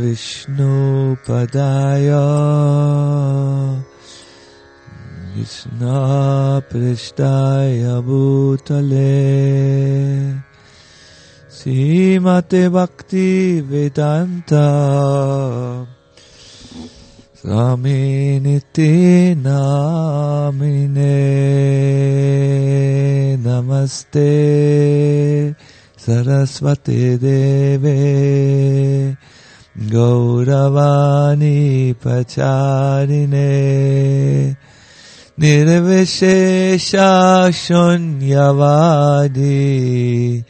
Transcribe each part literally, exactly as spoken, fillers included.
Vishnu Padaya Krishna Prishtaya Bhutale Srimate Bhakti Vedanta Swami Niti Namine Namaste Saraswati Deve Gauravani Pacharine Nirvishesha Shunyavadi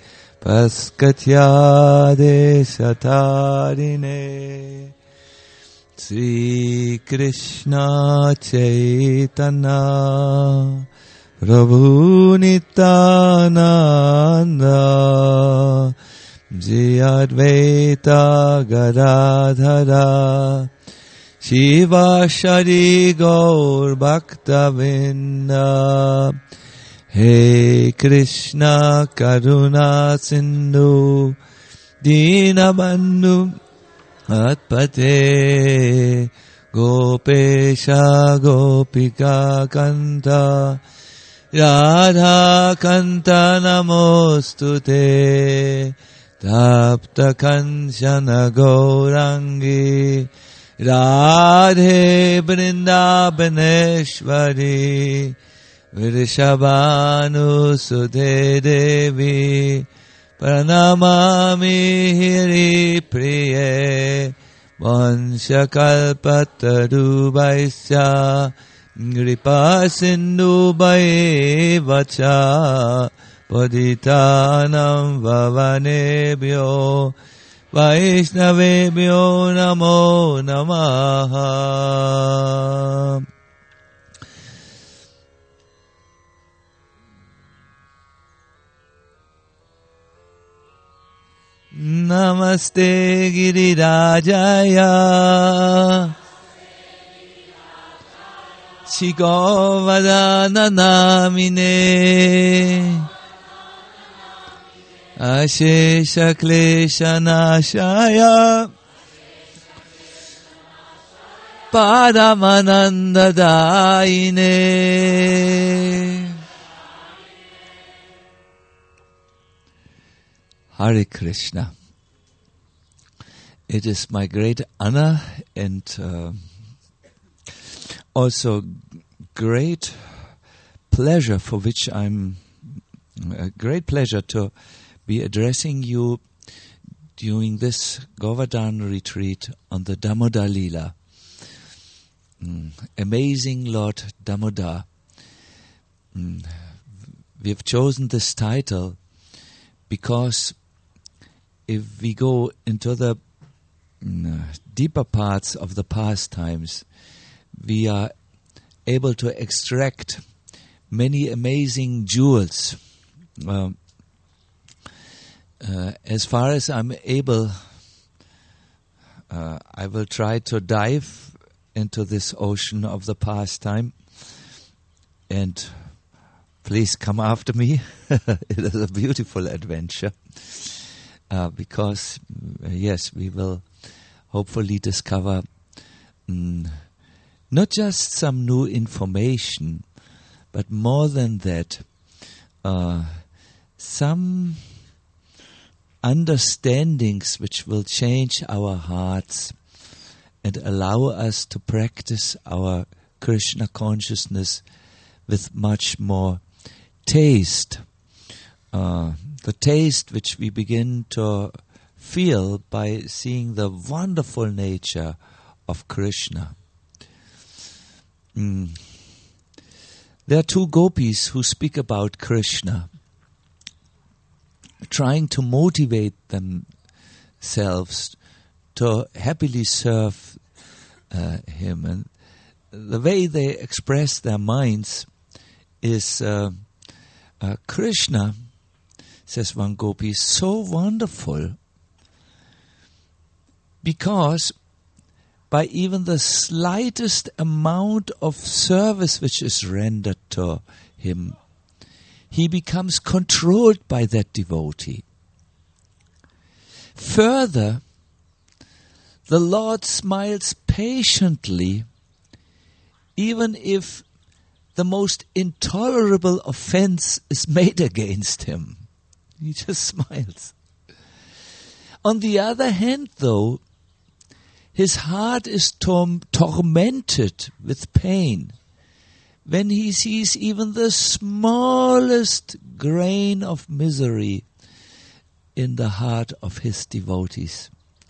Paskatyade Satarine Sri Krishna Chaitanya Prabhu Nityananda Jai Advaita Gadadhara Shiva Shari Gaur Bhaktavinda Hey Krishna Karuna Sindhu Dinabandhu Atpate Gopesha Gopika Kanta Radha Kanta Namostute Tapta Kanchana Gaurangi Radhe Vrindavaneshwari Vrishabhanu Sudhe Devi Pranamami Hiri Priye Vanshakalpatarubhaisya Gripa Sindhu Vacha Paditanam Vavanebhyo Vaishnavebhyo Namo Namaha. Namaste Girirajaya Shigovadana Namine Ashesha Klesha Nashaya Padamananda Daine. Hare Krishna. It is my great honor and uh, also great pleasure, for which I'm a great pleasure to be addressing you during this Govardhan retreat on the Damodar Leela. Mm, amazing Lord Damodar. Mm, we have chosen this title because if we go into the mm, deeper parts of the pastimes, we are able to extract many amazing jewels. Uh, uh, as far as I'm able, uh, I will try to dive into this ocean of the pastime, and please come after me. It is a beautiful adventure. Uh, because, uh, yes, we will hopefully discover mm, not just some new information, but more than that, uh, some understandings which will change our hearts and allow us to practice our Krishna consciousness with much more taste. Uh, the taste which we begin to feel by seeing the wonderful nature of Krishna. Mm. There are two gopis who speak about Krishna, trying to motivate themselves to happily serve uh, him. And the way they express their minds is uh, uh, Krishna, says one gopi, is so wonderful because by even the slightest amount of service which is rendered to him, he becomes controlled by that devotee. Further, the Lord smiles patiently, even if the most intolerable offense is made against him. He just smiles. On the other hand, though, his heart is tor- tormented with pain when he sees even the smallest grain of misery in the heart of his devotees.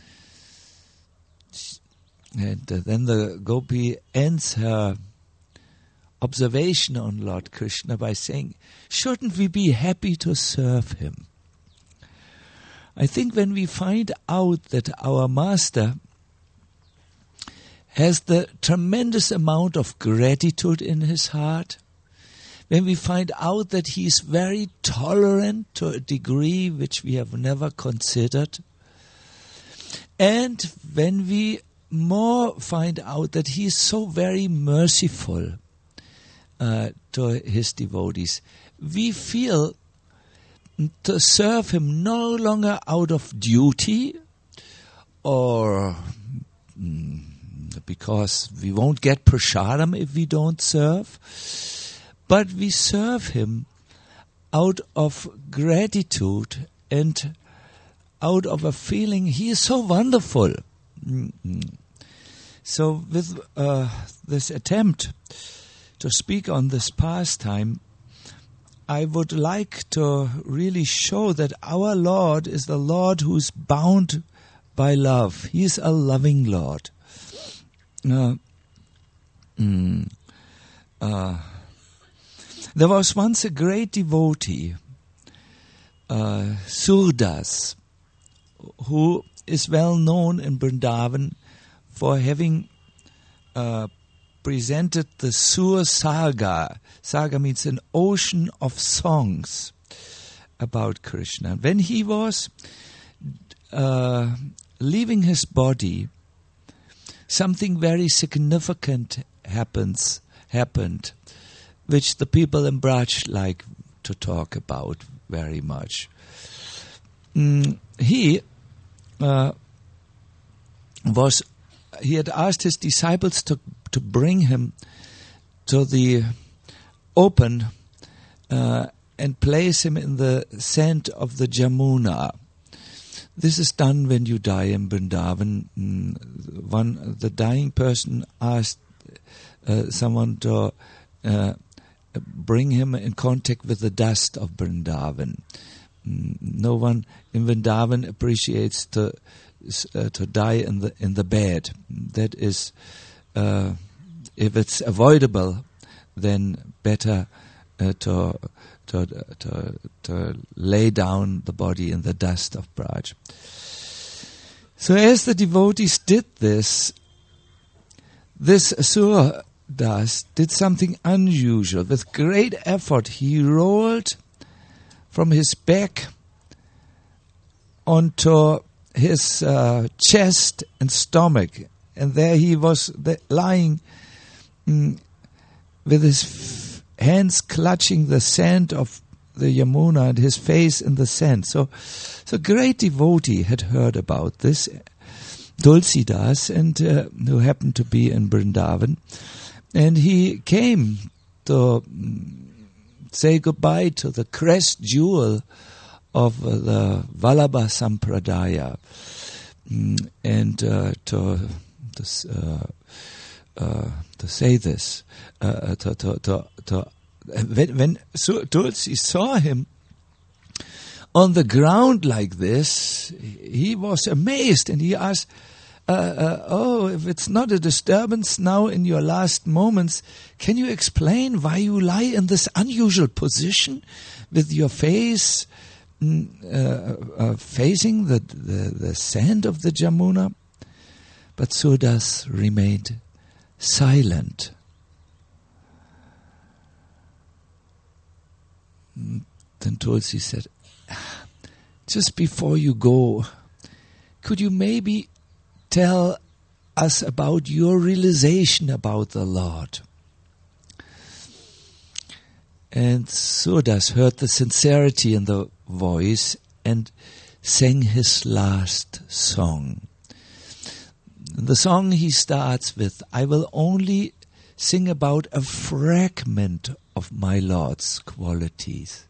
And uh, then the Gopi ends her observation on Lord Krishna by saying, shouldn't we be happy to serve him? I think when we find out that our master has the tremendous amount of gratitude in his heart, when we find out that he is very tolerant to a degree which we have never considered, and when we more find out that he is so very merciful uh, to his devotees, we feel to serve him no longer out of duty or mm, because we won't get prasadam if we don't serve, but we serve him out of gratitude and out of a feeling he is so wonderful. Mm-hmm. So with uh, this attempt to speak on this pastime, I would like to really show that our Lord is the Lord who is bound by love. He is a loving Lord. Uh, mm, uh, there was once a great devotee, uh, Surdas, who is well known in Vrindavan for having uh, presented the Sur Saga. Saga means an ocean of songs about Krishna. When he was uh, leaving his body, something very significant happens happened, which the people in Braj like to talk about very much. Mm, he uh, was he had asked his disciples to to bring him to the open uh, and place him in the sand of the Jamuna. This is done when you die in Vrindavan. One, the dying person asked uh, someone to uh, bring him in contact with the dust of Vrindavan. No one in Vrindavan appreciates to uh, to die in the in the bed. That is, uh, if it's avoidable, then better uh, to. To, to, to lay down the body in the dust of Braj. So as the devotees did this, this Surdas did something unusual. With great effort, he rolled from his back onto his uh, chest and stomach, and there he was the, lying mm, with his f- hands clutching the sand of the Yamuna and his face in the sand. So, so great devotee had heard about this, Tulsidas, and uh, who happened to be in Vrindavan, and he came to say goodbye to the crest jewel of uh, the Vallabha Sampradaya, mm, and uh, to this. Uh, Uh, to say this, uh, to, to, to, to, when, when Tulsi saw him on the ground like this, he was amazed, and he asked, uh, uh, oh, if it's not a disturbance now in your last moments, can you explain why you lie in this unusual position with your face mm, uh, uh, facing the, the, the sand of the Jamuna? But Surdas remained silent. Then Tulsi said, just before you go, could you maybe tell us about your realization about the Lord? And Surdas heard the sincerity in the voice and sang his last song. The song he starts with, I will only sing about a fragment of my Lord's qualities.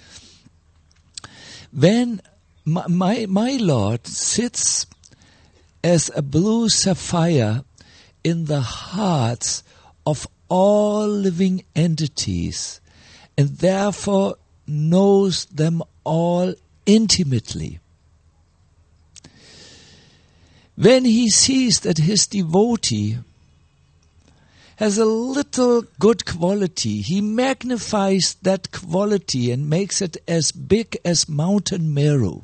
When my, my, my Lord sits as a blue sapphire in the hearts of all living entities, and therefore knows them all intimately. When he sees that his devotee has a little good quality, he magnifies that quality and makes it as big as Mountain Meru.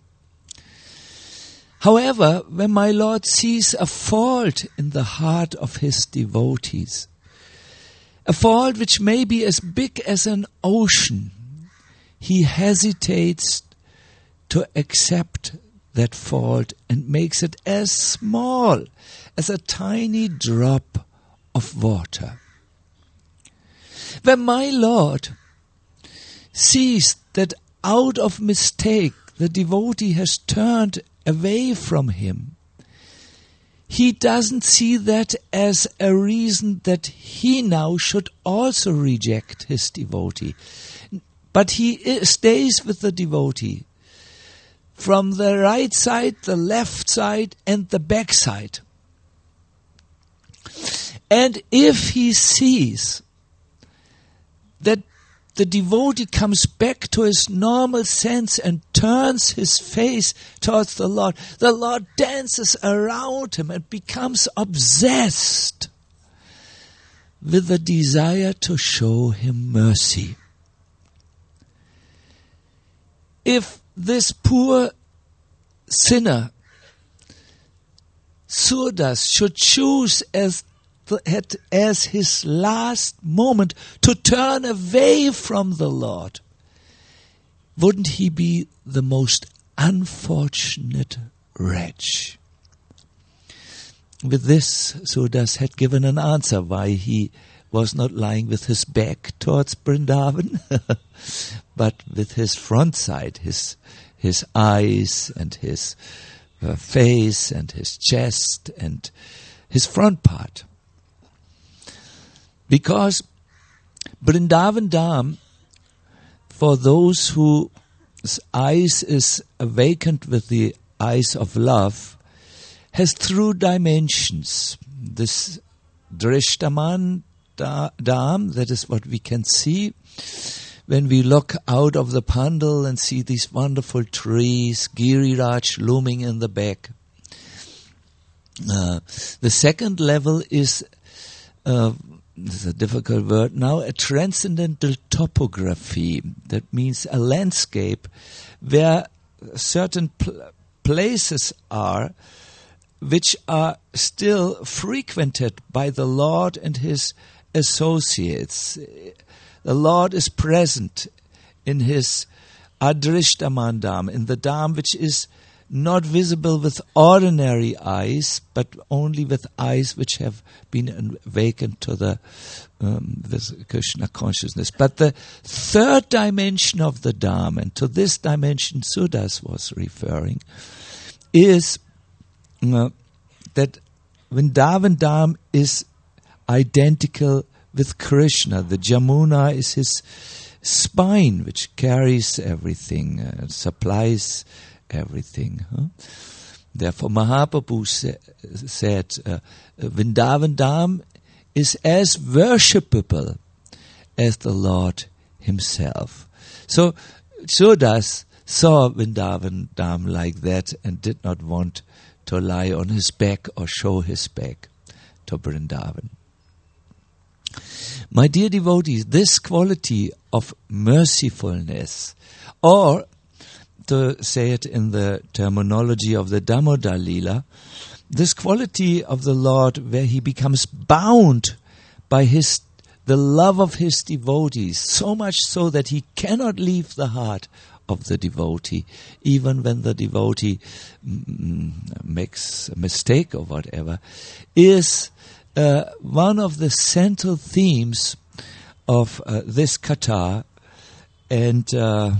However, when my Lord sees a fault in the heart of his devotees, a fault which may be as big as an ocean, he hesitates to accept that fault and makes it as small as a tiny drop of water. When my Lord sees that out of mistake the devotee has turned away from him, he doesn't see that as a reason that he now should also reject his devotee. But he stays with the devotee from the right side, the left side, and the back side. And if he sees that the devotee comes back to his normal sense and turns his face towards the Lord, the Lord dances around him and becomes obsessed with the desire to show him mercy. If this poor sinner, Surdas, should choose as as his last moment to turn away from the Lord, wouldn't he be the most unfortunate wretch? With this, Surdas had given an answer why he was not lying with his back towards Vrindavan, but with his front side, his his eyes and his uh, face and his chest and his front part. Because Vrindavan Dham, for those whose eyes is awakened with the eyes of love, has through dimensions. This Drishtaman Dham, that is what we can see when we look out of the pandal and see these wonderful trees, Giriraj looming in the back. Uh, the second level is uh, this is a difficult word now, a transcendental topography. That means a landscape where certain pl- places are which are still frequented by the Lord and his associates. The Lord is present in his Adrishtaman Dham, in the Dham which is not visible with ordinary eyes, but only with eyes which have been awakened to the um, with Krishna consciousness. But the third dimension of the Dham, and to this dimension Surdas was referring, is uh, that Vrindavan Dham is identical with Krishna. The Jamuna is his spine, which carries everything, uh, supplies everything. Huh? Therefore, Mahaprabhu sa- said, uh, Vrindavan Dham is as worshipable as the Lord himself. So, Surdas saw Vrindavan Dham like that and did not want to lie on his back or show his back to Vrindavan. My dear devotees, this quality of mercifulness, or to say it in the terminology of the Damodar Lila, this quality of the Lord where he becomes bound by his the love of his devotees, so much so that he cannot leave the heart of the devotee, even when the devotee mm, makes a mistake or whatever, is uh, one of the central themes of uh, this katha. And uh,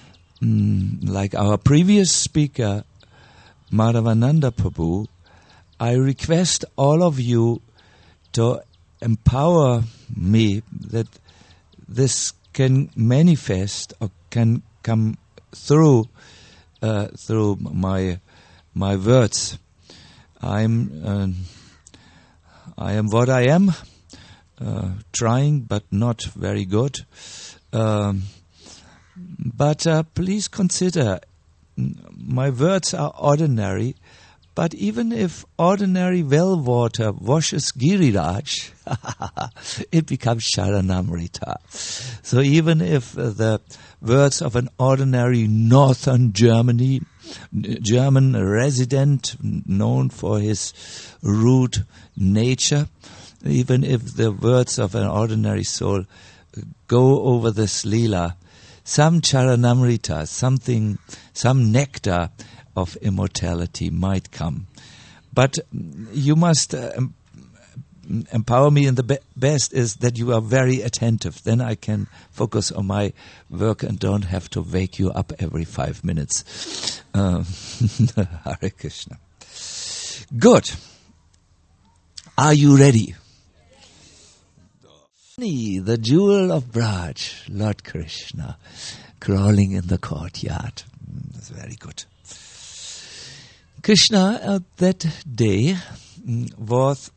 mm, like our previous speaker, Madhavananda Prabhu, I request all of you to empower me that this can manifest or can come through uh, through my my words. I'm uh, I am what I am, uh, trying but not very good. Um, but uh, please consider, my words are ordinary, but even if ordinary well water washes Giriraj, it becomes Sharanamrita. So even if uh, the words of an ordinary northern Germany, German resident known for his rude nature, even if the words of an ordinary soul go over this lila, some Charanamrita, something, some nectar of immortality might come. But you must uh, em- empower me, and the be- best is that you are very attentive. Then I can focus on my work and don't have to wake you up every five minutes. Uh, Hare Krishna. Good. Are you ready? The jewel of Braj, Lord Krishna, crawling in the courtyard. That's very good. Krishna at that day was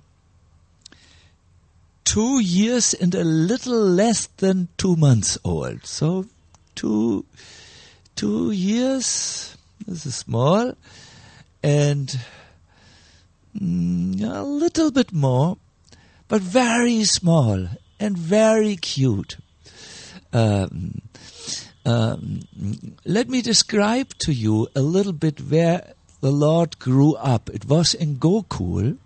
two years and a little less than two months old. So two, two years, this is small, and mm, a little bit more, but very small and very cute. Um, um, let me describe to you a little bit where the Lord grew up. It was in Gokul,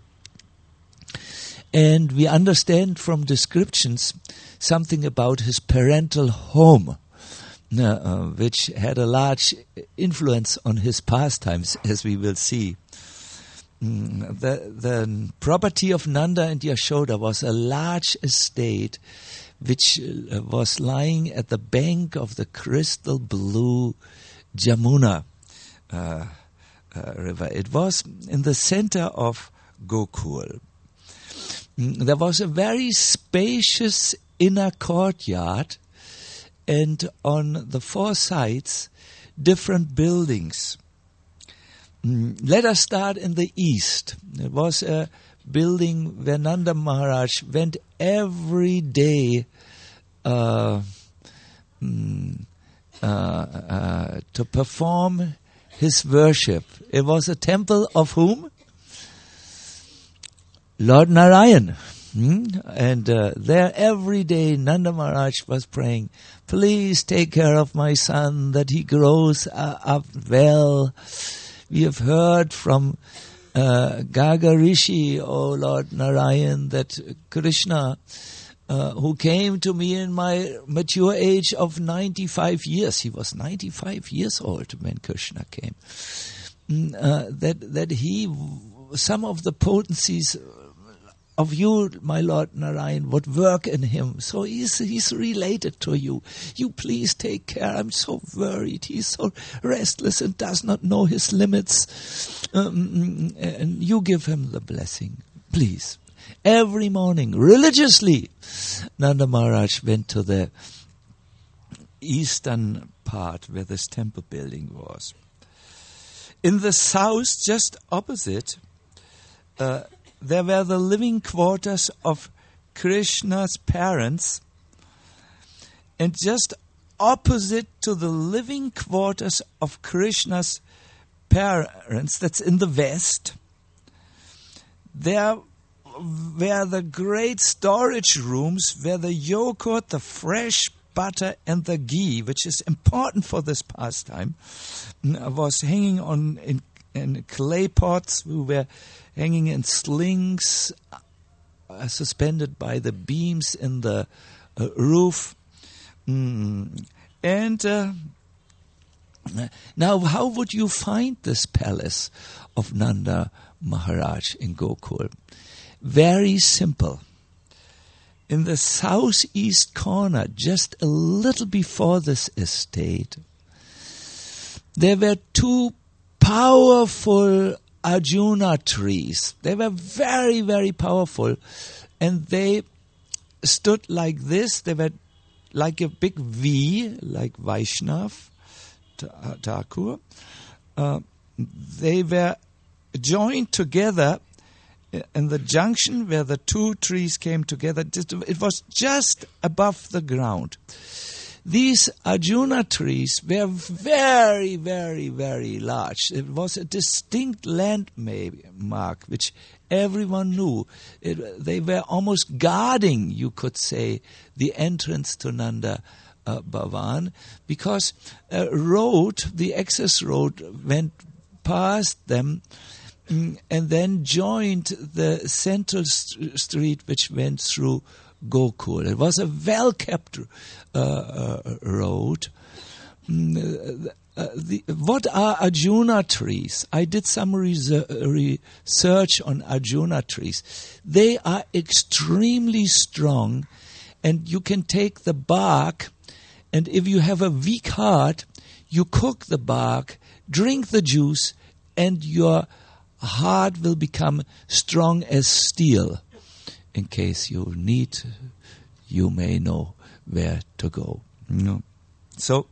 and we understand from descriptions something about his parental home, uh, which had a large influence on his pastimes, as we will see. Mm, the, the property of Nanda and Yashoda was a large estate which uh, was lying at the bank of the crystal blue Jamuna uh, uh, river. It was in the center of Gokul. Mm, there was a very spacious inner courtyard, and on the four sides, different buildings. Mm, let us start in the east. It was a building where Nanda Maharaj went every day uh, mm, uh, uh, to perform his worship. It was a temple of whom? Lord Narayan. Mm? And uh, there every day Nanda Maharaj was praying, please take care of my son, that he grows uh, up well. We have heard from uh, Gaga Rishi, O Lord Narayan, that Krishna, uh, who came to me in my mature age of ninety-five years, he was ninety-five years old when Krishna came, uh, that that he, some of the potencies of you, my Lord Narayan, would work in him. So he's he's related to you. You please take care. I'm so worried. He's so restless and does not know his limits. Um, and you give him the blessing, please. Every morning, religiously, Nanda Maharaj went to the eastern part where this temple building was. In the south, just opposite, uh, there were the living quarters of Krishna's parents, and just opposite to the living quarters of Krishna's parents, that's in the west, there were the great storage rooms where the yogurt, the fresh butter, and the ghee, which is important for this pastime, was hanging on in, in clay pots. We were hanging in slings, uh, suspended by the beams in the uh, roof. Mm. And uh, now, how would you find this palace of Nanda Maharaj in Gokul? Very simple. In the southeast corner, just a little before this estate, there were two powerful Arjuna trees. They were very, very powerful. And they stood like this. They were like a big V, like Vaishnav, Thakur. Uh, they were joined together in the junction where the two trees came together. It was just above the ground. These Arjuna trees were very, very, very large. It was a distinct landmark which everyone knew. It, they were almost guarding, you could say, the entrance to Nanda uh, Bhavan, because a road, the access road, went past them mm, and then joined the central st- street which went through Gokul. It was a well-kept uh, uh, road. Mm, uh, the, what are Arjuna trees? I did some research on Arjuna trees. They are extremely strong, and you can take the bark, and if you have a weak heart, you cook the bark, drink the juice, and your heart will become strong as steel. In case you need, you may know where to go. No. So,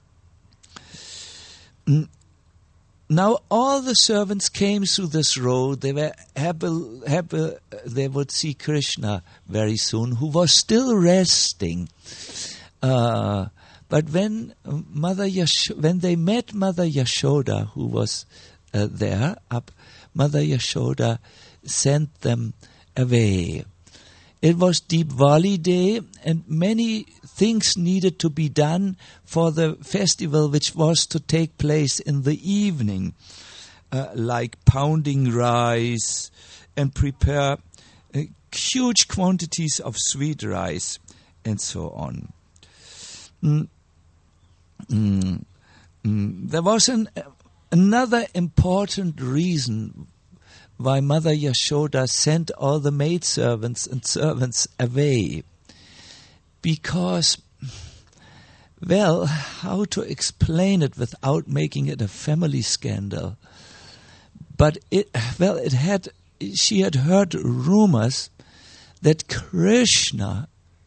now all the servants came through this road. They were happy, happy they would see Krishna very soon, who was still resting. Uh, but when Mother Yash- when they met Mother Yashoda, who was uh, there, up, Mother Yashoda sent them away. It was Deepavali Day, and many things needed to be done for the festival, which was to take place in the evening, uh, like pounding rice and prepare uh, huge quantities of sweet rice and so on. Mm. Mm. Mm. There was an, uh, another important reason why Mother Yashoda sent all the maidservants and servants away. Because, well, how to explain it without making it a family scandal? But it, well, it had, she had heard rumors that Krishna,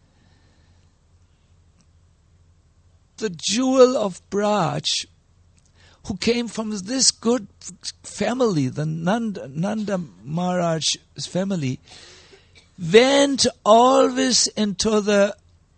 the jewel of Braj, who came from this good family, the Nanda, Nanda Maharaj's family, went always into the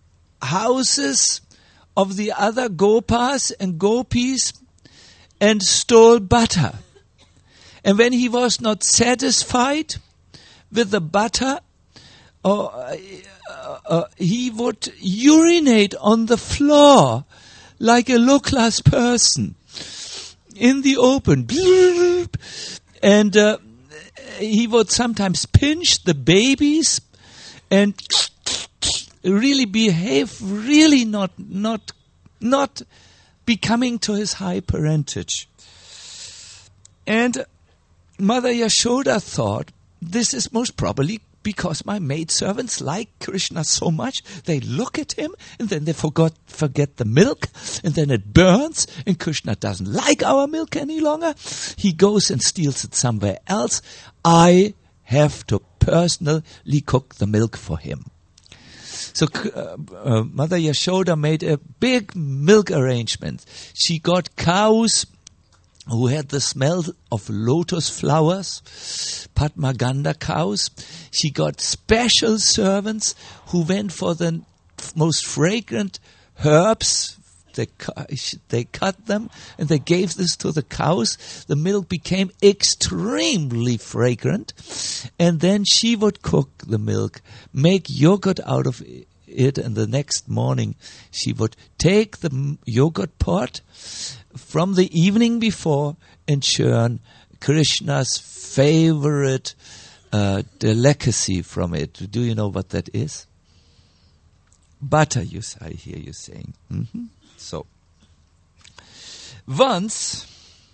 houses of the other Gopas and Gopis and stole butter. And when he was not satisfied with the butter, uh, uh, uh, he would urinate on the floor like a low-class person. In the open, and uh, he would sometimes pinch the babies and really behave really not not not becoming to his high parentage. And Mother Yashoda thought, this is most probably because my maidservants like Krishna so much, they look at him and then they forgot, forget the milk, and then it burns, and Krishna doesn't like our milk any longer. He goes and steals it somewhere else. I have to personally cook the milk for him. So uh, uh, Mother Yashoda made a big milk arrangement. She got cows who had the smell of lotus flowers, Padmaganda cows. She got special servants who went for the most fragrant herbs. They, they cut them and they gave this to the cows. The milk became extremely fragrant. And then she would cook the milk, make yogurt out of it, and the next morning she would take the yogurt pot from the evening before and churn Krishna's favorite uh, delicacy from it. Do you know what that is? Butter, you, I hear you saying. Mm-hmm. So, once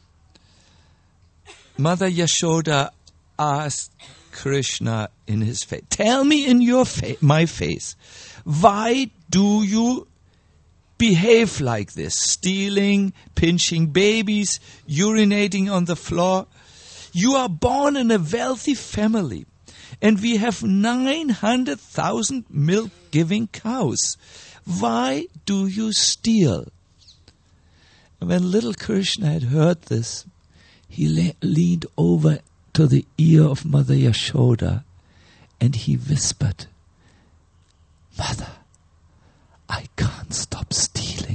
Mother Yashoda asked Krishna in his face, tell me in your fa- my face, why do you behave like this, stealing, pinching babies, urinating on the floor? You are born in a wealthy family, and we have nine hundred thousand milk-giving cows. Why do you steal?" And when little Krishna had heard this, he le- leaned over to the ear of Mother Yashoda, and he whispered, "Mother, I can't stop stealing."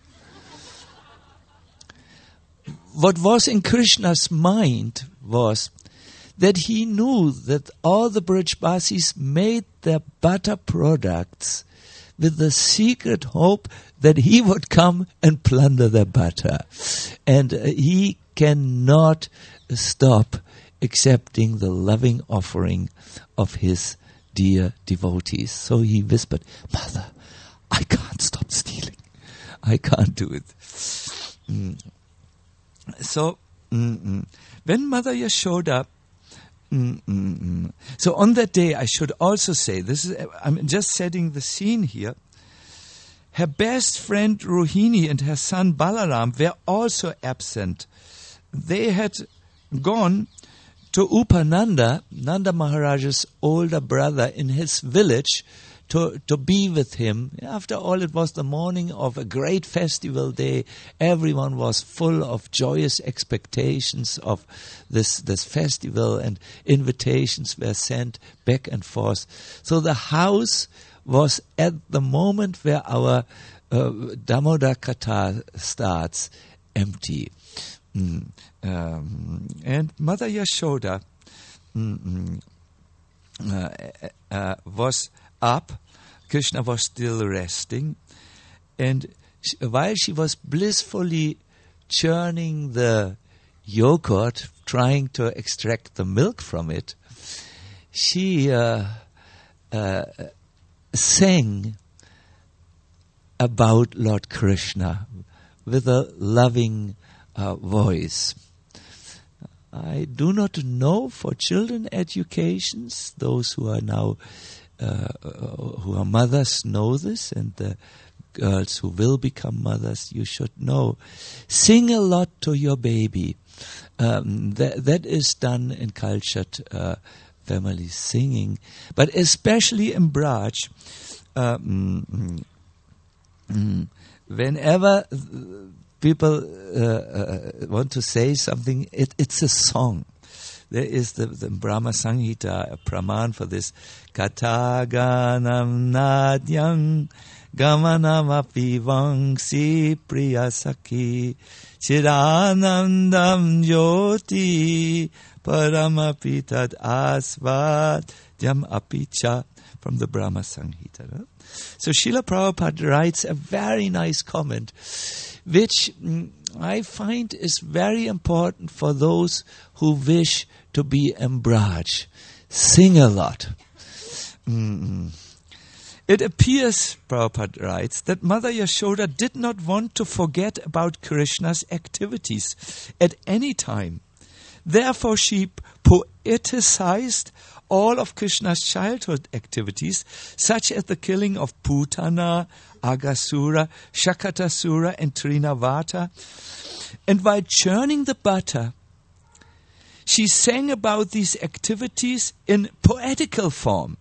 What was in Krishna's mind was that he knew that all the Brajbasis made their butter products with the secret hope that he would come and plunder their butter. And uh, he cannot stop accepting the loving offering of his dear devotees. So he whispered, "Mother, I can't stop stealing. I can't do it." Mm. So, mm-mm. when Mother Yashoda, mm-mm. so on that day, I should also say, this is, I'm just setting the scene here. Her best friend Rohini and her son Balaram were also absent. They had gone to Upananda, Nanda Maharaj's older brother, in his village to, to be with him. After all, it was the morning of a great festival day. Everyone was full of joyous expectations of this, this festival, and invitations were sent back and forth. So the house was at the moment where our uh, Damodar Katha starts empty. Mm. Um, and Mother Yashoda mm, uh, uh, was up. Krishna was still resting, and she, while she was blissfully churning the yogurt, trying to extract the milk from it, she uh, uh, sang about Lord Krishna with a loving uh, voice. I do not know for children educations, those who are now Uh, who are mothers know this, and the girls who will become mothers, you should know. Sing a lot to your baby. Um, that, that is done in cultured uh, families, singing. But especially in Braj, uh, mm, mm, whenever people uh, uh, want to say something, it, it's a song. There is the, the Brahma Samhita, a praman for this. Kataganam nadyam gamanam api vangsi priyasaki chiranandam jyoti paramapi tad asvadyam apicha, from the Brahma Samhita. No? So Srila Prabhupada writes a very nice comment, which mm, I find is very important for those who wish to be in Braj. Sing a lot. Mm. It appears, Prabhupada writes, that Mother Yashoda did not want to forget about Krishna's activities at any time. Therefore, she poeticized all of Krishna's childhood activities, such as the killing of Putana, Aghasura, Shakatasura, and Trinavata. And while churning the butter, she sang about these activities in poetical form.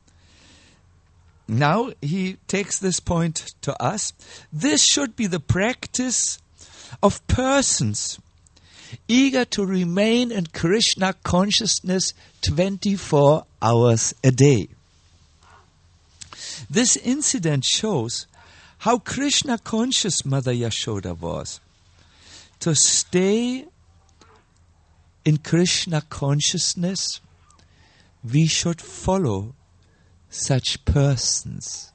Now he takes this point to us. This should be the practice of persons eager to remain in Krishna consciousness twenty-four hours a day. This incident shows how Krishna conscious Mother Yashoda was. To stay in Krishna consciousness, we should follow such persons.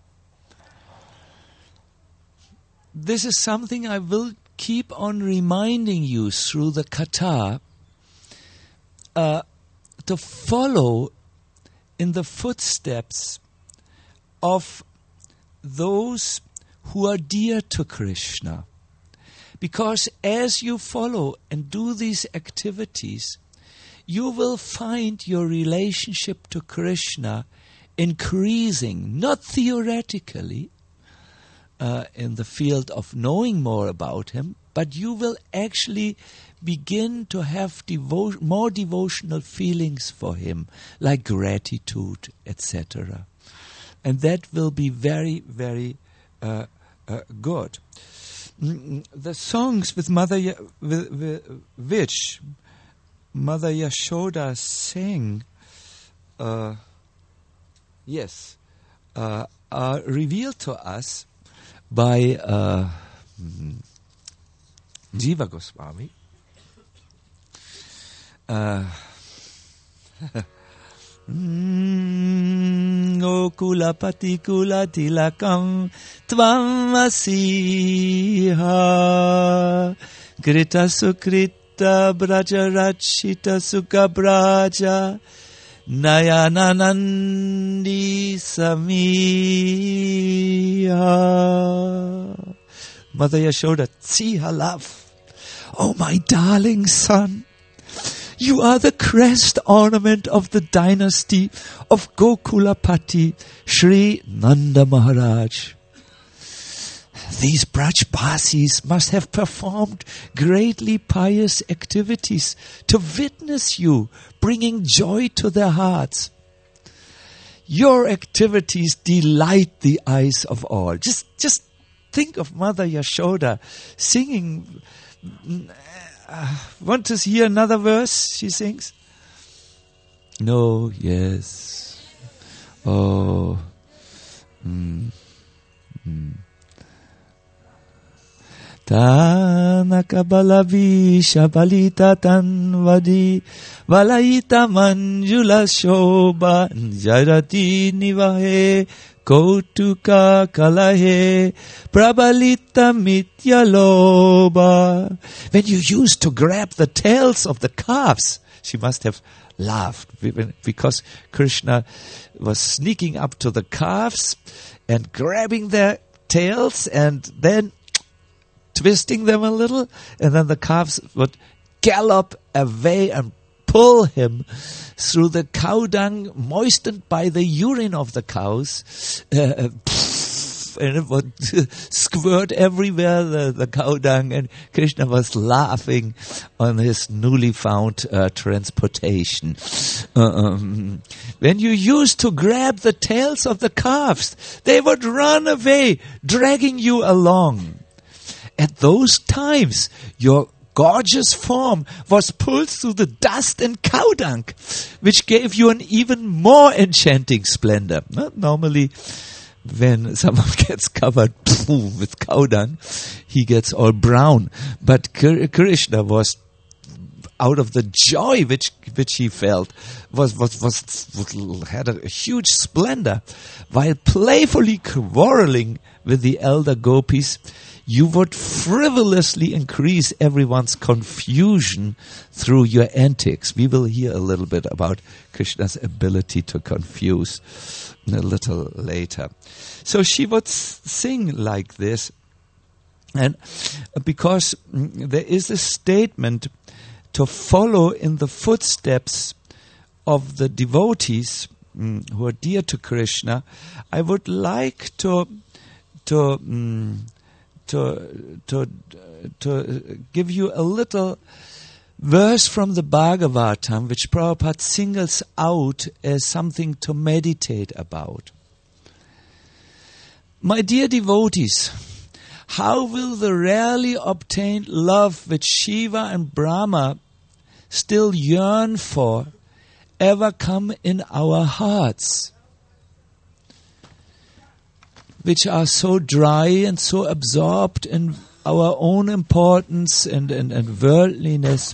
This is something I will keep on reminding you through the Katha, uh, to follow in the footsteps of those who are dear to Krishna. Because as you follow and do these activities, you will find your relationship to Krishna increasing, not theoretically, uh, in the field of knowing more about him, but you will actually begin to have devo- more devotional feelings for him, like gratitude, et cetera. And that will be very, very uh, uh, good. Mm, the songs with Mother, Ye- with, with, which Mother Yashoda sang, uh, yes, uh, are revealed to us by uh, Jiva Goswami. Uh, O Kulapati Kula Tilakam Tvam Asiha Krita Sukrita Braja Rachita Sukha Braja Nayananandi Samiha. Mother Yashoda, see her love. Oh, my darling son, you are the crest ornament of the dynasty of Gokulapati, Sri Nanda Maharaj. These Brajbasis must have performed greatly pious activities to witness you, bringing joy to their hearts. Your activities delight the eyes of all. Just, just think of Mother Yashoda singing. Uh, want to hear another verse she sings? No, yes. Oh. Mm. Mm. Tanakabalavi shabalita tanvadi valaita manjula shobha jarati nivahe Kautuka kalahe prabalita mitya loba. When you used to grab the tails of the calves, she must have laughed because Krishna was sneaking up to the calves and grabbing their tails and then twisting them a little, and then the calves would gallop away and pull him through the cow dung moistened by the urine of the cows, uh, and it would squirt everywhere, the, the cow dung, and Krishna was laughing on his newly found uh, transportation. Uh, um, when you used to grab the tails of the calves, they would run away, dragging you along. At those times, your gorgeous form was pulled through the dust and cow dung, which gave you an even more enchanting splendor. Normally, when someone gets covered with cow dung, he gets all brown. But Krishna was, out of the joy which which he felt, was was was, was had a huge splendor, while playfully quarreling with the elder gopis. You would frivolously increase everyone's confusion through your antics. We will hear a little bit about Krishna's ability to confuse a little later. So she would sing like this, and because there is a statement to follow in the footsteps of the devotees who are dear to Krishna, I would like to to um, To, to, to give you a little verse from the Bhagavatam, which Prabhupada singles out as something to meditate about. My dear devotees, how will the rarely obtained love which Shiva and Brahma still yearn for ever come in our hearts, which are so dry and so absorbed in our own importance and, and, and worldliness?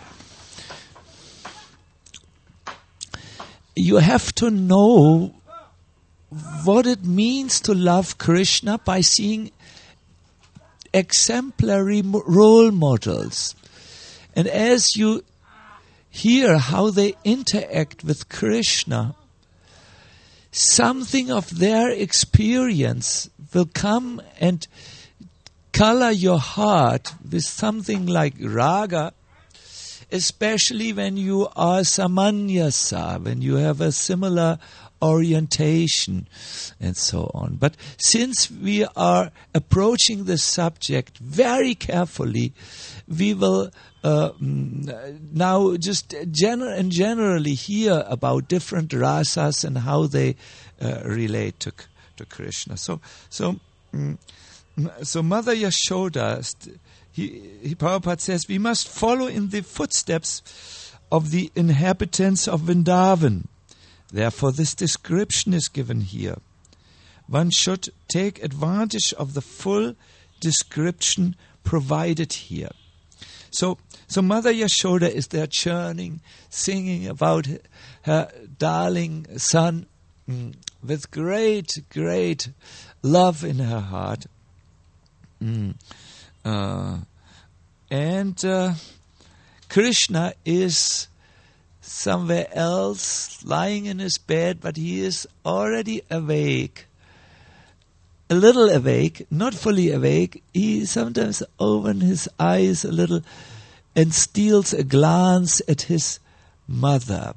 You have to know what it means to love Krishna by seeing exemplary role models. And as you hear how they interact with Krishna, something of their experience will come and color your heart with something like raga, especially when you are samanyasa, when you have a similar orientation and so on. But since we are approaching this subject very carefully, we will uh, now just gener- and generally hear about different rasas and how they uh, relate to to Krishna. So so um, so Mother Yashoda, he, he Prabhupada says, we must follow in the footsteps of the inhabitants of Vrindavan. Therefore, this description is given here. One should take advantage of the full description provided here. So, so Mother Yashoda is there churning, singing about her darling son mm, with great, great love in her heart. Mm. Uh, and uh, Krishna is somewhere else, lying in his bed, but he is already awake. A little awake, not fully awake. He sometimes opens his eyes a little and steals a glance at his mother.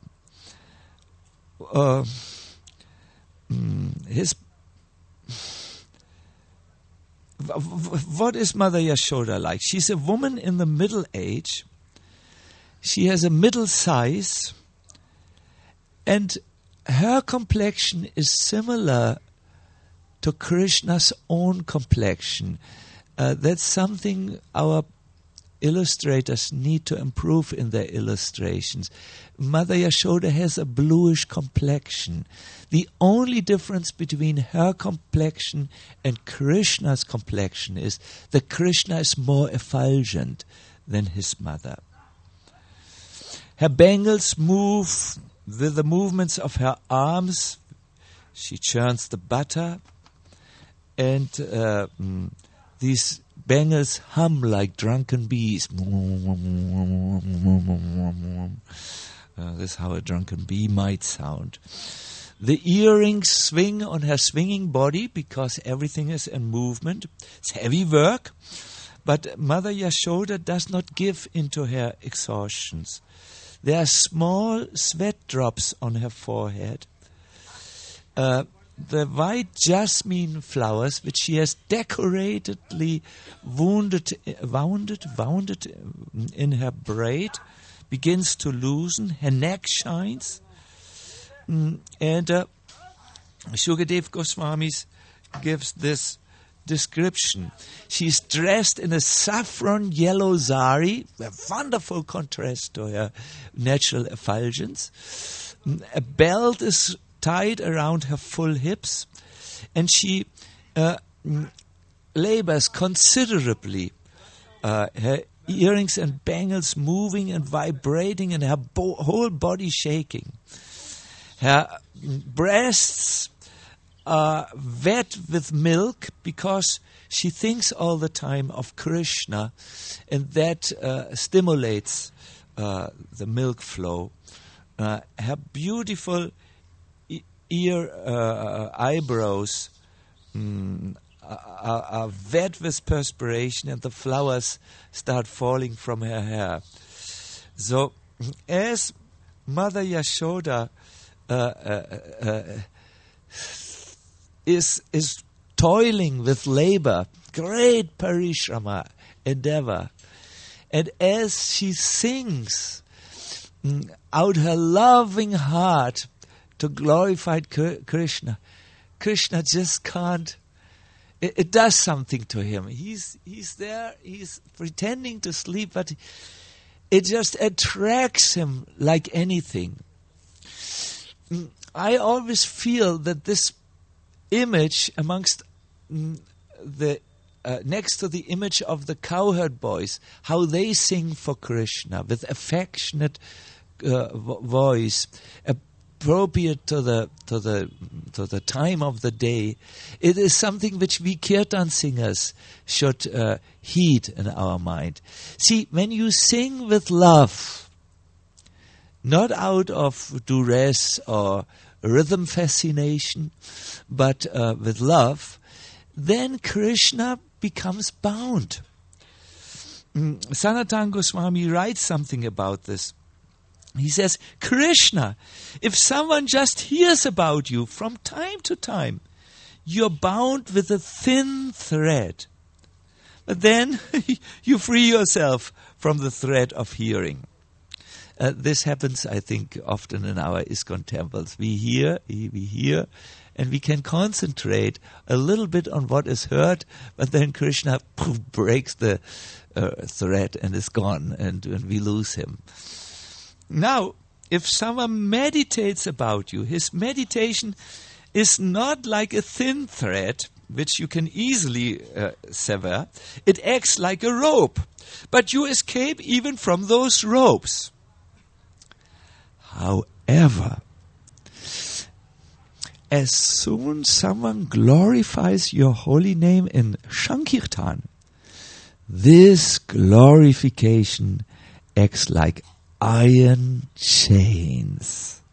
Uh, his what is Mother Yashoda like? She's a woman in the middle age. She has a middle size, and her complexion is similar to Krishna's own complexion. Uh, that's something our illustrators need to improve in their illustrations. Mother Yashoda has a bluish complexion. The only difference between her complexion and Krishna's complexion is that Krishna is more effulgent than his mother. Her bangles move with the movements of her arms. She churns the butter, and uh, mm, these bangles hum like drunken bees. Uh, this is how a drunken bee might sound. The earrings swing on her swinging body because everything is in movement. It's heavy work, but Mother Yashoda does not give into her exhaustions. There are small sweat drops on her forehead. Uh, the white jasmine flowers, which she has decoratedly wounded, wounded, wounded in her braid, begins to loosen. Her neck shines. Mm, and uh, Shukadev Goswami gives this description. She's dressed in a saffron yellow sari, a wonderful contrast to her natural effulgence. A belt is tied around her full hips, and she uh, labors considerably. Uh, her earrings and bangles moving and vibrating, and her bo- whole body shaking. Her breasts are wet with milk because she thinks all the time of Krishna, and that uh, stimulates uh, the milk flow. Uh, her beautiful e- ear uh, eyebrows mm, are, are wet with perspiration, and the flowers start falling from her hair. So, as Mother Yashoda uh, uh, uh, is is toiling with labor, great parishrama, endeavor, and as she sings mm, out her loving heart to glorify Krishna, Krishna just can't. It, it does something to him. He's he's there. He's pretending to sleep, but it just attracts him like anything. I always feel that this image amongst mm, the uh, next to the image of the cowherd boys, how they sing for Krishna with affectionate uh, vo- voice, appropriate to the to the to the time of the day. It is something which we kirtan singers should uh, heed in our mind. See, when you sing with love, not out of duress or rhythm fascination, but uh, with love, then Krishna becomes bound. Mm, Sanatana Goswami writes something about this. He says, Krishna, if someone just hears about you from time to time, you're bound with a thin thread. then you free yourself from the threat of hearing. Uh, this happens, I think, often in our ISKCON temples. We hear, we hear, and we can concentrate a little bit on what is heard, but then Krishna poof, breaks the uh, thread and is gone, and, and we lose him. Now, if someone meditates about you, his meditation is not like a thin thread, which you can easily uh, sever. It acts like a rope, but you escape even from those ropes. However, as soon someone glorifies your holy name in Sankirtan, this glorification acts like iron chains.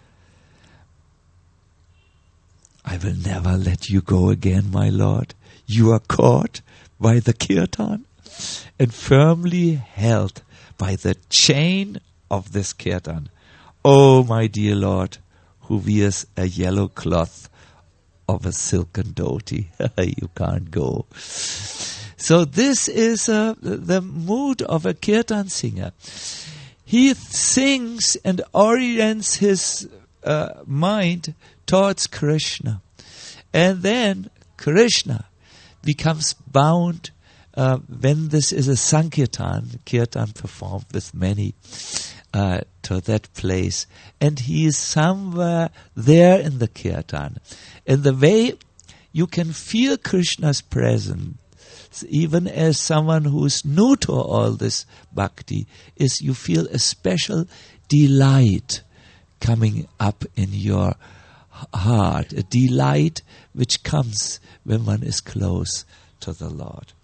I will never let you go again, my Lord. You are caught by the kirtan and firmly held by the chain of this kirtan. Oh, my dear Lord, who wears a yellow cloth of a silken dhoti. You can't go. So this is uh, the mood of a kirtan singer. He sings and orients his uh, mind towards Krishna. And then Krishna becomes bound uh, when this is a Sankirtan, kirtan performed with many, uh, to that place. And he is somewhere there in the kirtan. And the way you can feel Krishna's presence, even as someone who is new to all this bhakti, is you feel a special delight coming up in your heart, a delight which comes when one is close to the Lord.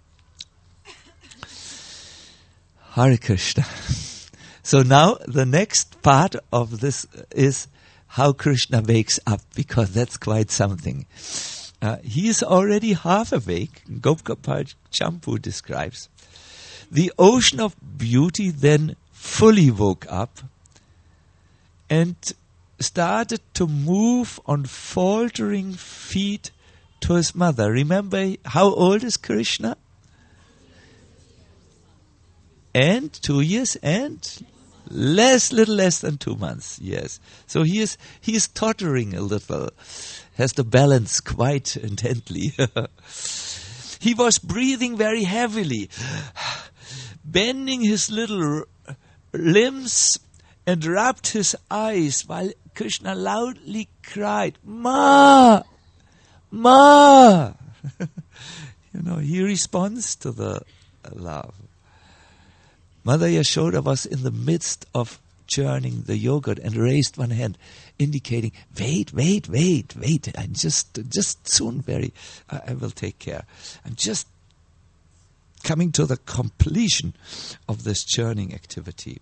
Hare Krishna. So now the next part of this is how Krishna wakes up, because that's quite something. Uh, he is already half awake. Gopgopal Champu describes. The ocean of beauty then fully woke up and started to move on faltering feet to his mother. Remember, how old is Krishna? And two years and less, little less than two months. Yes. So he is he is tottering a little, has to balance quite intently. He was breathing very heavily, bending his little r- limbs and rubbed his eyes while Krishna loudly cried, "Ma! Ma!" You know, he responds to the love. Mother Yashoda was in the midst of churning the yogurt and raised one hand, indicating, wait, wait, wait, wait. I'm just, just soon very, uh, I will take care. I'm just coming to the completion of this churning activity.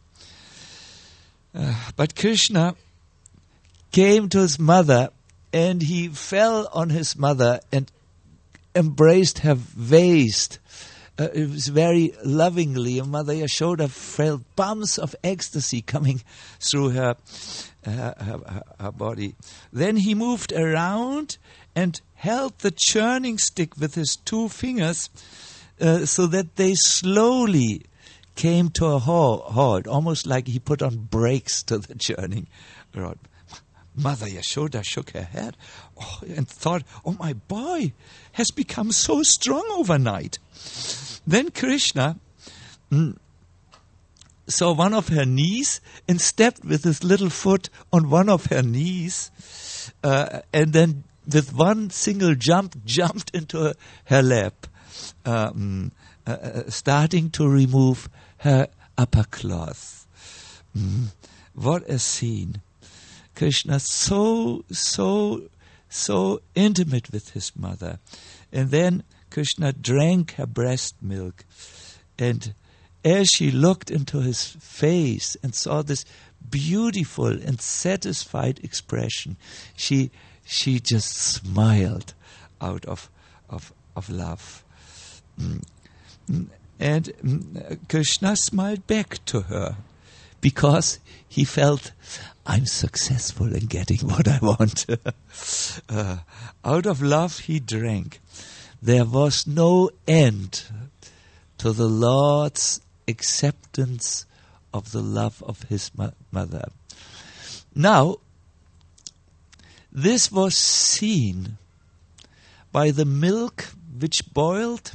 Uh, but Krishna came to his mother and he fell on his mother and embraced her waist. Uh, it was very lovingly, and Mother Yashoda felt bumps of ecstasy coming through her, uh, her, her, her body. Then he moved around and held the churning stick with his two fingers uh, so that they slowly came to a halt, almost like he put on brakes to the churning rod. Mother Yashoda shook her head oh, and thought, oh, my boy has become so strong overnight. Then Krishna mm, saw one of her knees and stepped with his little foot on one of her knees, uh, and then with one single jump, jumped into her, her lap, um, uh, starting to remove her upper cloth. Mm, what a scene. Krishna so, so, so intimate with his mother. And then Krishna drank her breast milk, and as she looked into his face and saw this beautiful and satisfied expression, she she just smiled out of of, of love. Mm. And mm, Krishna smiled back to her because he felt, I'm successful in getting what I want. uh, out of love he drank. There was no end to the Lord's acceptance of the love of his mo- mother. Now, this was seen by the milk which boiled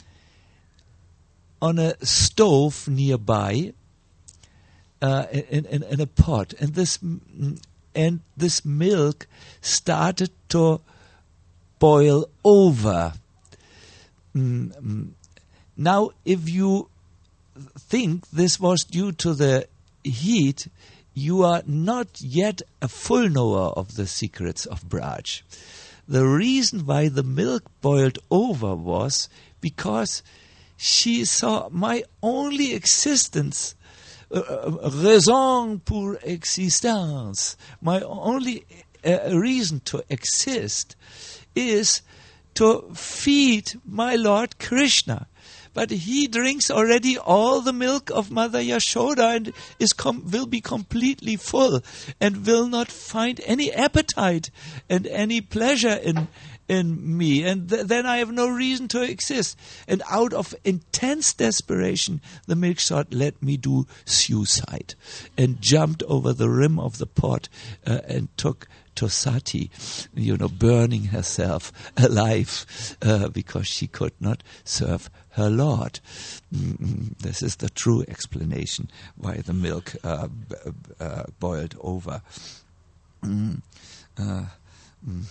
on a stove nearby, uh, in, in, in a pot, and this and this milk started to boil over. Mm. Now, if you think this was due to the heat, you are not yet a full knower of the secrets of Braj. The reason why the milk boiled over was because she saw my only existence, uh, raison pour existence, my only uh, reason to exist is to feed my Lord Krishna. But he drinks already all the milk of Mother Yashoda and is com- will be completely full and will not find any appetite and any pleasure in in me. And th- then I have no reason to exist. And out of intense desperation, the milk thought, let me do suicide. And jumped over the rim of the pot uh, and took to Sati, you know, burning herself alive uh, because she could not serve her Lord. Mm-hmm. This is the true explanation why the milk uh, b- uh, boiled over. Mm. Uh, mm.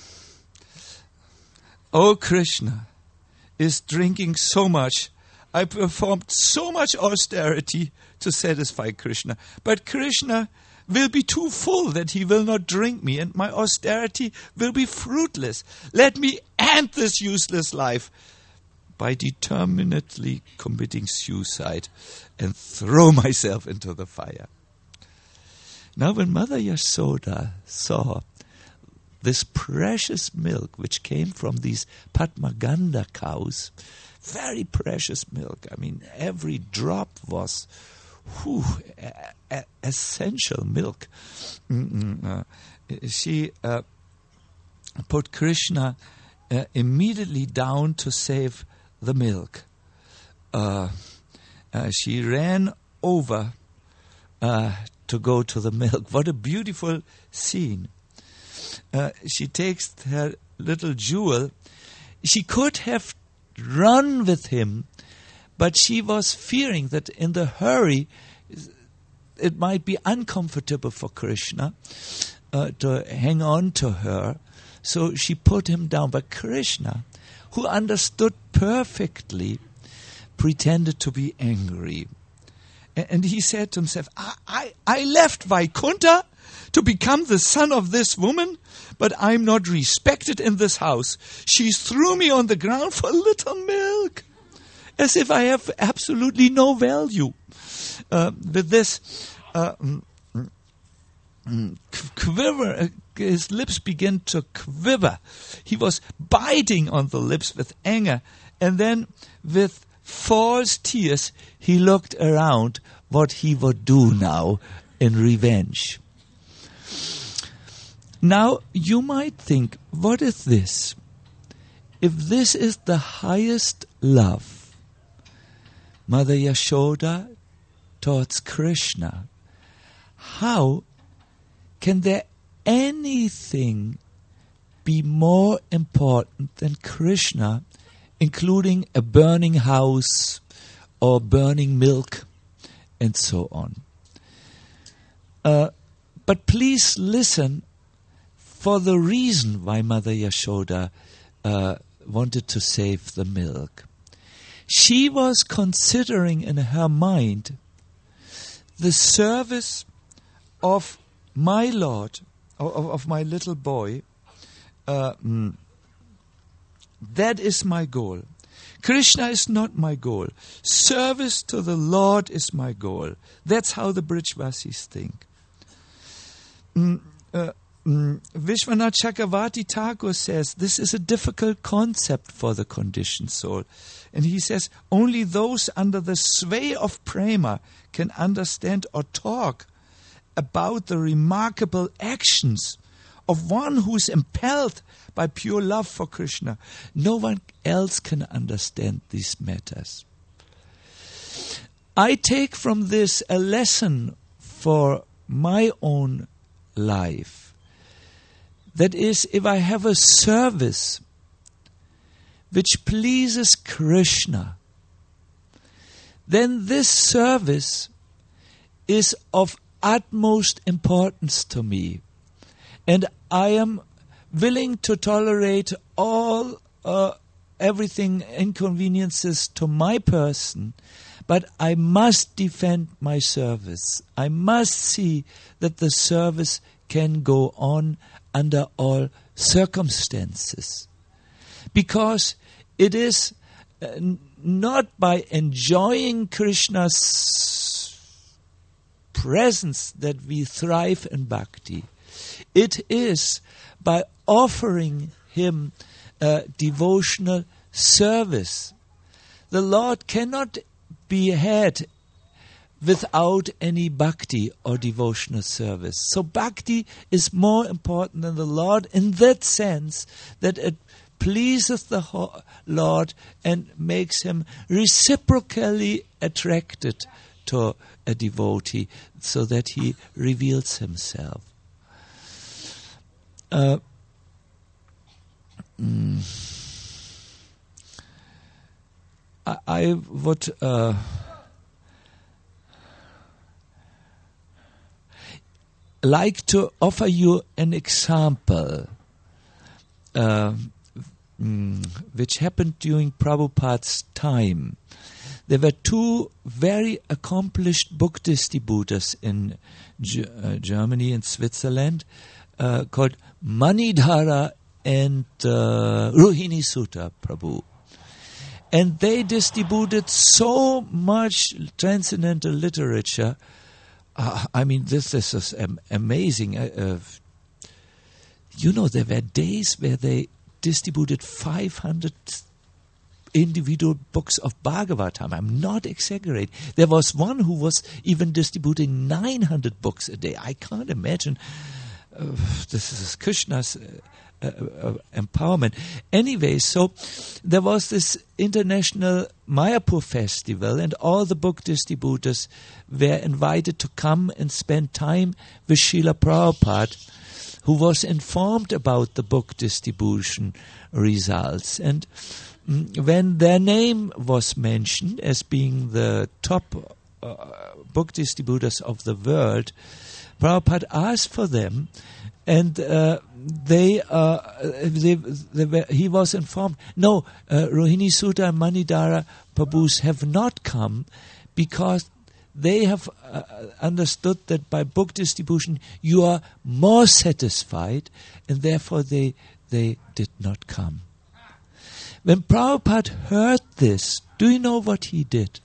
Oh, Krishna is drinking so much. I performed so much austerity to satisfy Krishna. But Krishna will be too full that he will not drink me, and my austerity will be fruitless. Let me end this useless life by determinedly committing suicide and throw myself into the fire. Now when Mother Yashoda saw this precious milk which came from these Padmaganda cows, very precious milk, I mean every drop was whew, a, a, essential milk. Mm-mm, uh, she uh, put Krishna uh, immediately down to save the milk. Uh, uh, she ran over uh, to go to the milk. What a beautiful scene. Uh, she takes her little jewel. She could have run with him, but she was fearing that in the hurry it might be uncomfortable for Krishna uh, to hang on to her. So she put him down. But Krishna, who understood perfectly, pretended to be angry. And he said to himself, I, I, I left Vaikuntha to become the son of this woman, but I'm not respected in this house. She threw me on the ground for a little milk, as if I have absolutely no value. Uh, with this uh, quiver, his lips began to quiver. He was biting on the lips with anger, and then with false tears he looked around what he would do now in revenge. Now you might think, what is this? If this is the highest love, Mother Yashoda towards Krishna, how can there anything be more important than Krishna, including a burning house or burning milk and so on? Uh, but please listen for the reason why Mother Yashoda uh, wanted to save the milk. She was considering in her mind the service of my Lord, of, of my little boy. Uh, mm, that is my goal. Krishna is not my goal. Service to the Lord is my goal. That's how the Brijvasis think. Mm, uh, mm, Vishwanath Chakravarti Thakur says this is a difficult concept for the conditioned soul. And he says only those under the sway of prema can understand or talk about the remarkable actions of one who is impelled by pure love for Krishna. No one else can understand these matters. I take from this a lesson for my own life. That is, if I have a service which pleases Krishna, then this service is of utmost importance to me. And I am willing to tolerate all uh, everything, inconveniences to my person, but I must defend my service. I must see that the service can go on under all circumstances. Because it is uh, n- not by enjoying Krishna's presence that we thrive in bhakti. It is by offering him uh, devotional service. The Lord cannot be had without any bhakti or devotional service. So bhakti is more important than the Lord in that sense that it pleaseth the ho- Lord and makes him reciprocally attracted to a devotee so that he reveals himself. Uh, mm, I, I would uh, like to offer you an example uh, mm, which happened during Prabhupada's time. There were two very accomplished book distributors in G- uh, Germany and Switzerland uh, called Manidhara and uh, Rohini Sutta Prabhu. And they distributed so much transcendental literature. Uh, I mean, this, this is um, amazing. Uh, uh, you know, there were days where they distributed five hundred individual books of Bhagavatam. I'm not exaggerating. There was one who was even distributing nine hundred books a day. I can't imagine. Uh, this is Krishna's uh, uh, uh, empowerment. Anyway, so there was this international Mayapur festival, and all the book distributors were invited to come and spend time with Srila Prabhupada, who was informed about the book distribution results. And mm, when their name was mentioned as being the top uh, book distributors of the world, Prabhupada asked for them, and uh, they, uh, they, they were, he was informed, no, uh, Rohini Sutta and Manidhara Prabhus have not come because they have uh, understood that by book distribution you are more satisfied, and therefore they, they did not come. When Prabhupada heard this, do you know what he did?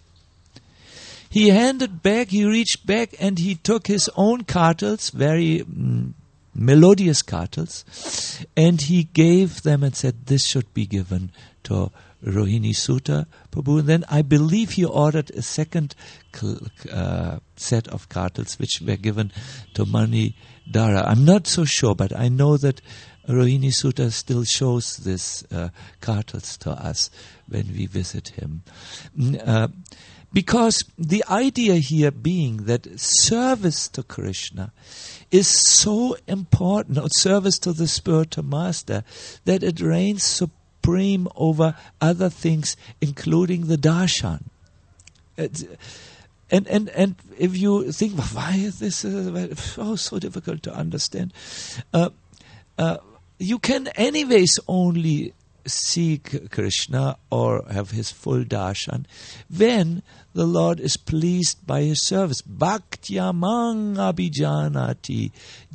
He handed back, he reached back and he took his own kartals, very mm, melodious kartals, and he gave them and said, this should be given to Rohini Sutta Prabhu. And then I believe he ordered a second uh, set of kartals which were given to Manidhara. I'm not so sure, but I know that Rohini Sutta still shows this uh, kartals to us when we visit him. Uh, Because the idea here being that service to Krishna is so important, or service to the spiritual master, that it reigns supreme over other things, including the darshan. It's, and and and if you think, well, why is this uh, oh, so difficult to understand? Uh, uh, you can anyways only seek Krishna or have his full darshan when the Lord is pleased by his service. Bhaktyamang abhijanati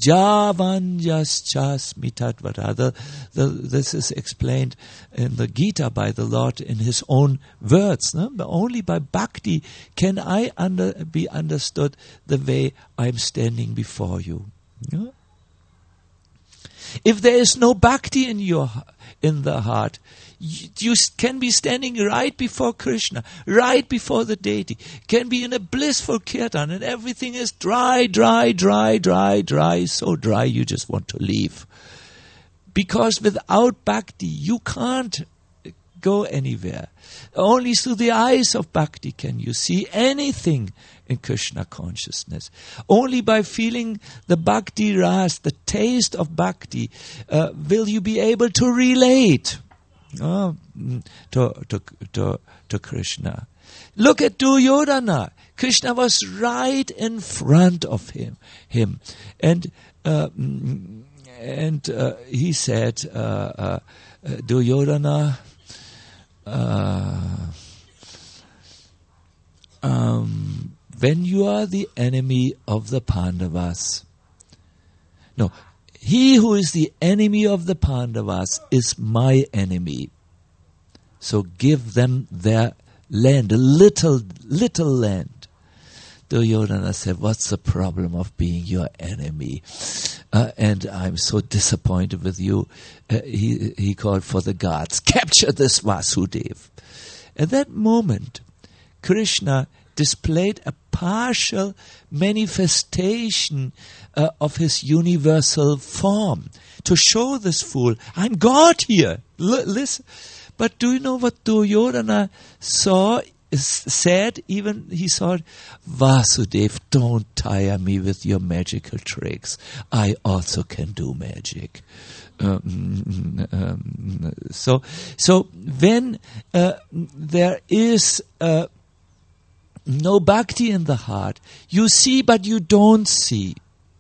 javanjaschasmi tatvara. This is explained in the Gita by the Lord in his own words. No? But only by bhakti can I under, be understood the way I am standing before you. No? If there is no bhakti in your in the heart, you, you can be standing right before Krishna, right before the deity, can be in a blissful kirtan, and everything is dry, dry, dry, dry, dry, so dry you just want to leave. Because without bhakti, you can't go anywhere. Only through the eyes of bhakti can you see anything in Krishna consciousness. Only by feeling the bhakti ras, the taste of bhakti, uh, will you be able to relate uh, to, to, to, to Krishna. Look at Duryodhana. Krishna was right in front of him. him. And uh, and uh, he said, uh, uh, Duryodhana, uh, um, when you are the enemy of the Pandavas, no, he who is the enemy of the Pandavas is my enemy. So give them their land, a little, little land. Duryodhana said, what's the problem of being your enemy? Uh, and I'm so disappointed with you. Uh, he, he called for the guards, capture this Vasudeva. At that moment, Krishna displayed a partial manifestation uh, of his universal form to show this fool, I'm God here. L- listen. But do you know what Duryodhana saw? Said, even he thought, Vasudeva, don't tire me with your magical tricks. I also can do magic. Um, um, so, so when uh, there is uh, no bhakti in the heart, you see but you don't see.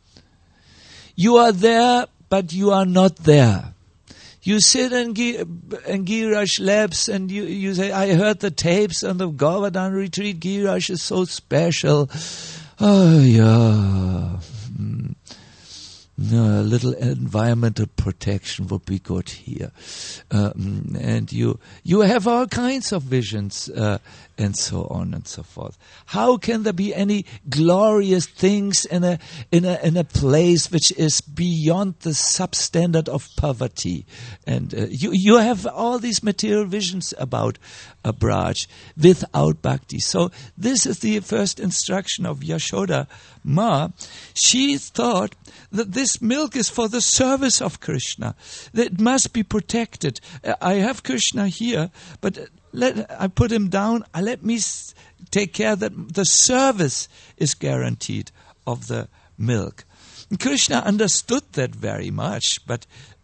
You are there but you are not there. You sit in, Gi- in Giriraj Labs and you, you say, I heard the tapes on the Govardhan retreat. Giriraj is so special. Oh, yeah. Mm. No, a little environmental protection would be good here. Um, and you you have all kinds of visions uh, and so on and so forth. How can there be any glorious things in a in a in a place which is beyond the substandard of poverty? And uh, you you have all these material visions about a Braj without bhakti. So this is the first instruction of Yashoda Ma. She thought that this milk is for the service of Krishna. That it must be protected. Uh, I have Krishna here, but let I put him down. Uh, let me s- take care that the service is guaranteed of the milk. And Krishna understood that very much, but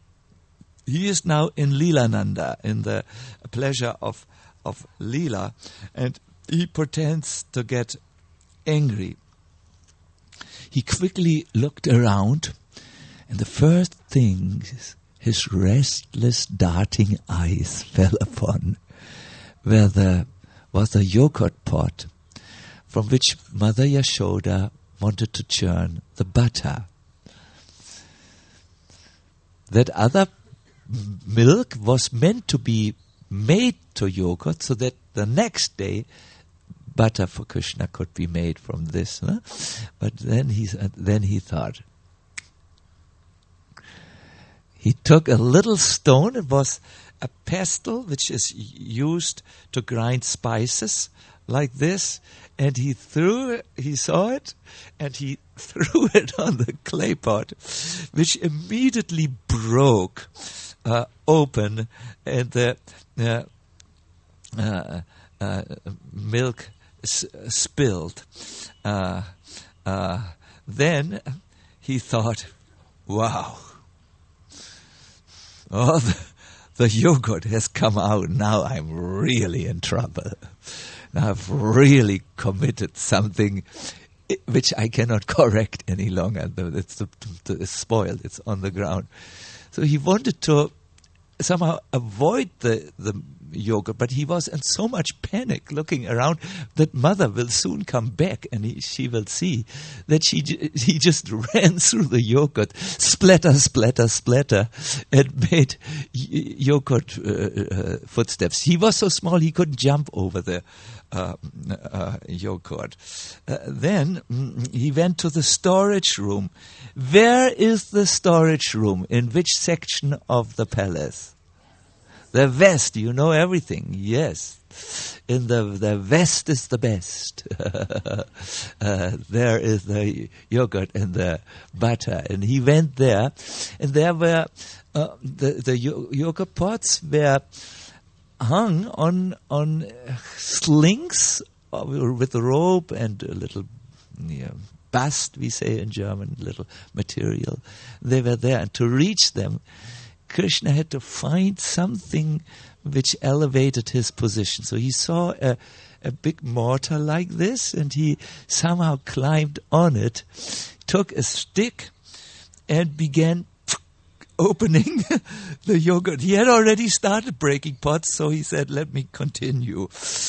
he is now in Leelananda, in the pleasure of of Leela, and he pretends to get angry. He quickly looked around, and the first thing his restless, darting eyes fell upon where there was a yogurt pot from which Mother Yashoda wanted to churn the butter. That other milk was meant to be made to yogurt so that the next day butter for Krishna could be made from this. Huh? But then he, then he thought. He took a little stone. It was a pestle which is used to grind spices like this. And he threw it, he saw it, and he threw it on the clay pot, which immediately broke uh, open, and the uh, uh, uh, milk s- spilled. Uh, uh, then he thought, wow, oh, the, the yogurt has come out. Now I'm really in trouble. Now I've really committed something which I cannot correct any longer. It's, it's spoiled. It's on the ground. So he wanted to somehow avoid the, the yogurt, but he was in so much panic looking around that Mother will soon come back and he, she will see that she he just ran through the yogurt, splatter, splatter, splatter, and made y- yogurt uh, uh, footsteps. He was so small he couldn't jump over the uh, uh, yogurt. Uh, then mm, he went to the storage room. Where is the storage room? In which section of the palace? The west, you know everything. Yes. In the the west is the best. uh, there is the yogurt and the butter. And he went there, and there were uh, the, the yo- yogurt pots were hung on on slings with a rope and a little you know, bast, we say in German, little material. They were there, and to reach them, Krishna had to find something which elevated his position. So he saw a, a big mortar like this, and he somehow climbed on it, took a stick, and began opening the yogurt. He had already started breaking pots, so he said, let me continue.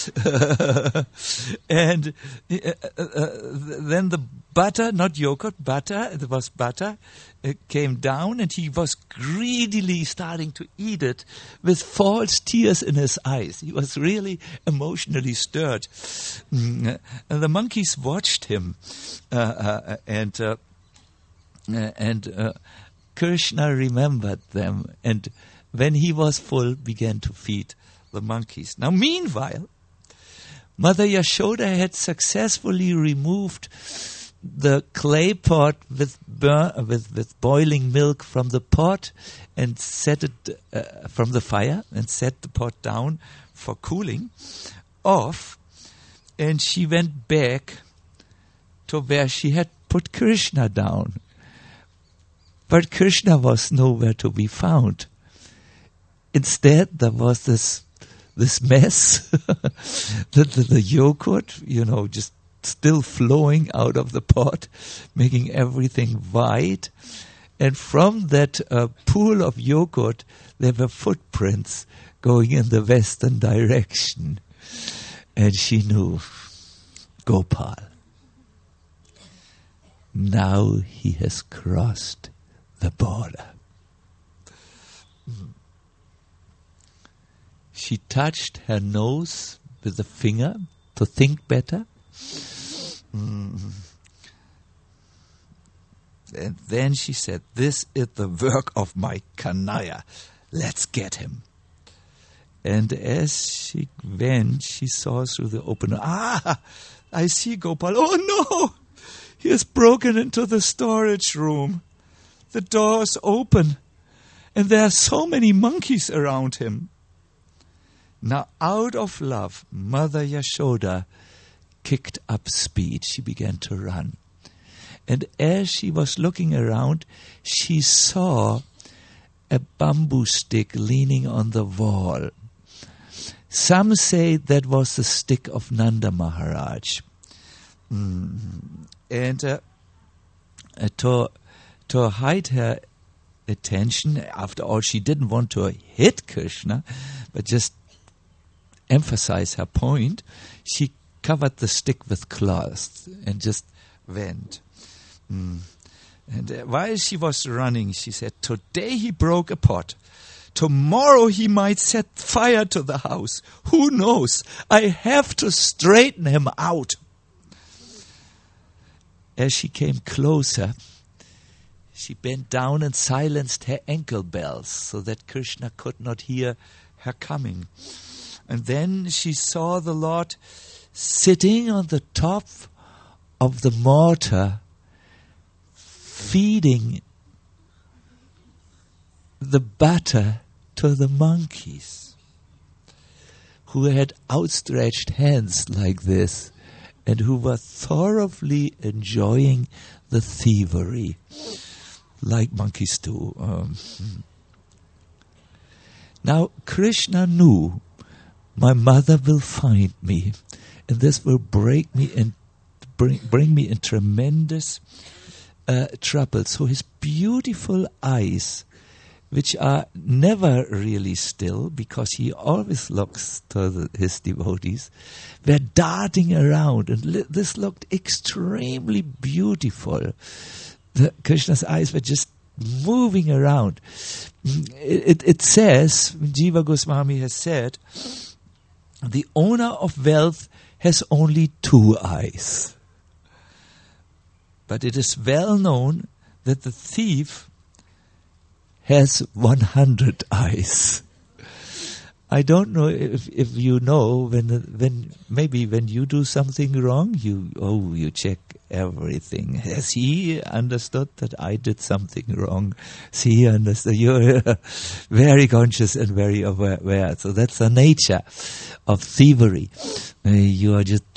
and uh, uh, then the butter, not yogurt, butter, it was butter, uh, came down, and he was greedily starting to eat it with false tears in his eyes. He was really emotionally stirred. Mm. And the monkeys watched him, uh, uh, and uh, and uh, Krishna remembered them, and when he was full, began to feed the monkeys. Now, meanwhile, Mother Yashoda had successfully removed the clay pot with, bur- with with boiling milk from the pot and set it uh, from the fire and set the pot down for cooling off, and she went back to where she had put Krishna down. But Krishna was nowhere to be found. Instead, there was this this mess, the, the, the yogurt, you know, just still flowing out of the pot, making everything white. And from that uh, pool of yogurt, there were footprints going in the western direction. And she knew, Gopal, now he has crossed the border. She touched her nose with a finger to think better. Mm. And then she said, this is the work of my Kanaya. Let's get him. And as she went, she saw through the opening, ah, I see Gopal. Oh no, he has broken into the storage room. The door is open, and there are so many monkeys around him. Now, out of love, Mother Yashoda kicked up speed. She began to run. And as she was looking around, she saw a bamboo stick leaning on the wall. Some say that was the stick of Nanda Maharaj. Mm. And uh, to... To hide her attention, after all, she didn't want to hit Krishna, but just emphasize her point, she covered the stick with cloth and just went. Mm. And uh, while she was running, she said, today he broke a pot. Tomorrow he might set fire to the house. Who knows? I have to straighten him out. As she came closer, she bent down and silenced her ankle bells so that Krishna could not hear her coming. And then she saw the Lord sitting on the top of the mortar, feeding the butter to the monkeys, who had outstretched hands like this and who were thoroughly enjoying the thievery, like monkeys do. Um, now, Krishna knew, my mother will find me, and this will break me and bring, bring me in tremendous uh, trouble. So his beautiful eyes, which are never really still, because he always looks to the, his devotees, were darting around, and li- this looked extremely beautiful. The, Krishna's eyes were just moving around. It, it, it says, Jiva Goswami has said, the owner of wealth has only two eyes. But it is well known that the thief has one hundred eyes. I don't know if if you know when when maybe when you do something wrong, you oh you check everything. Has he understood that I did something wrong? Has he understood? You're very conscious and very aware. So that's the nature of thievery. Uh, you are just